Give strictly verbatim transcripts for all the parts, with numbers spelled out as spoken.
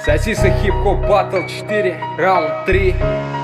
Сосиса хип-хоп батл четыре, раунд три.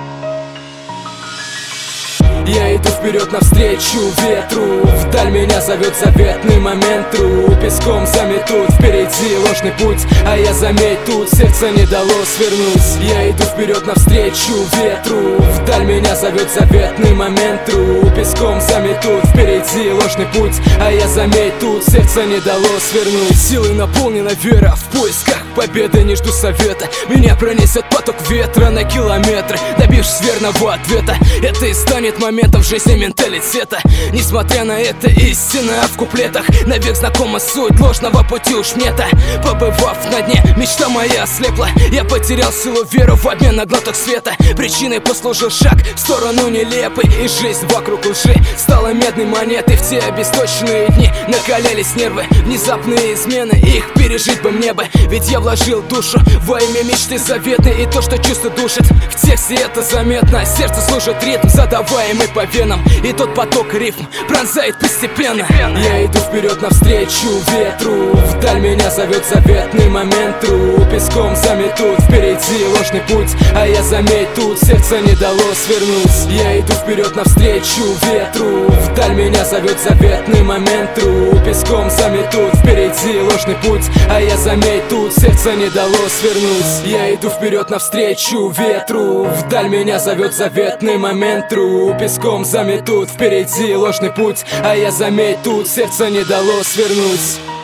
Я иду вперед навстречу ветру, вдаль меня зовет заветный момент. Тру песком заметут, впереди ложный путь, а я, заметь, тут сердце не дало свернуть. Я иду вперед навстречу ветру, вдаль меня зовет заветный момент. Тру песком заметут, впереди ложный путь, а я, заметь, тут сердце не дало свернуть. Силой наполнена вера, в поисках победы не жду совета. Меня пронесет поток ветра на километры, добившись верного ответа. Это и станет моментом в жизни менталитета. Несмотря на это, истина в куплетах навек знакома суть ложного пути уж мне-то. Побывав на дне, мечта моя ослепла. Я потерял силу, веру в обмен на глоток света. Причиной послужил шаг в сторону нелепой, и жизнь вокруг лжи стала медной монетой. В те обесточенные дни накалялись нервы, внезапные измены, их пережить бы мне бы. Ведь я вложил душу во имя мечты заветной, и то, что чувство душит, в тексте это заметно. Сердце служит ритм, задаваемый по венам, и тот поток рифм пронзает постепенно. Я иду вперед навстречу ветру, вдаль меня зовет заветный момент. Тру песком заметут, впереди ложный путь, а я, заметь, тут сердце не дало свернуть. Я иду вперед навстречу ветру, вдаль меня зовет заветный момент. Тру песком заметут, впереди ложный путь, а я, заметь, тут сердце не дало свернуть. Я иду вперед навстречу ветру, вдаль меня зовет заветный момент. Тру песком заметут, впереди ложный путь, а я, заметь, тут сердце не дало свернуть.